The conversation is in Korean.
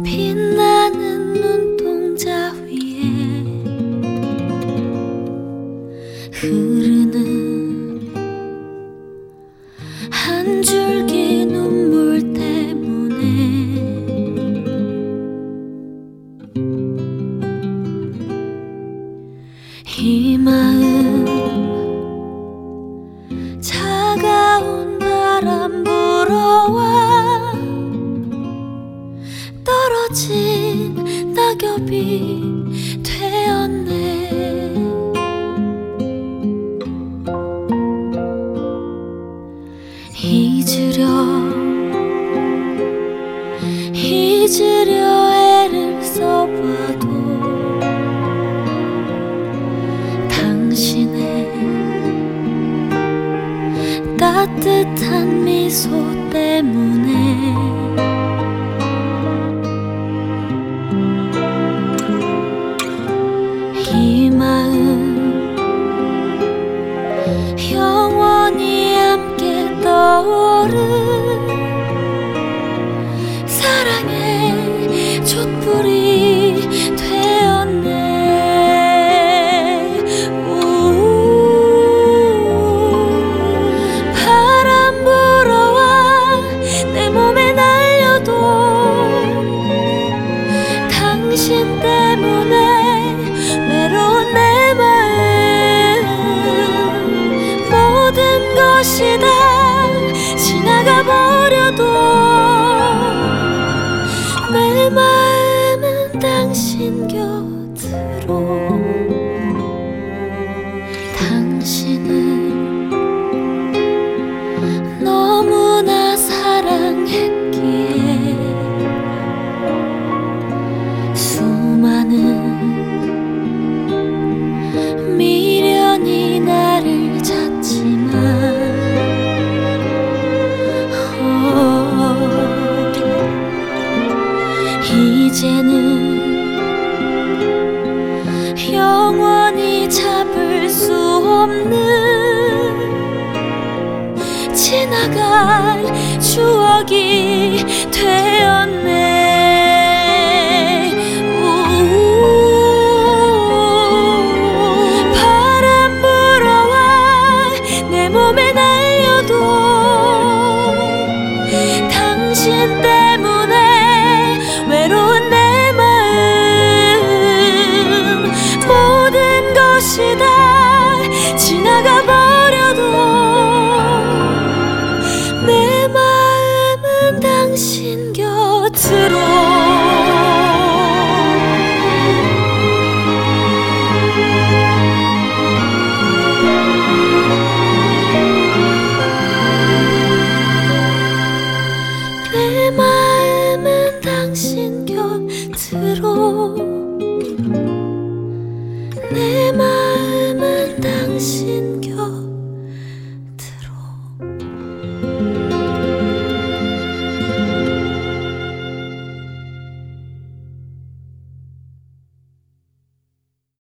빛나는 눈동자 위에 흐르는 한 줄기 눈물 때문에 이 마음 차가운 바람 불어와 떨어진 낙엽이 되었네. 잊으려 애를 써봐도 당신의 따뜻한 미소 때문에 이 마음 영원히 함께 떠오른 사랑의 촛불이 되었네. 바람 불어와 내 몸에 날려도 당신 때문에 외로운 내 마음 모든 것이 다 지나가 버려도 내 마음은 당신 곁으로. 당신을 너무나 사랑했기에 수많은 미련이 나를 잤지만 이제는 영원히 잡을 수 없는 지나갈 추억이 되었네.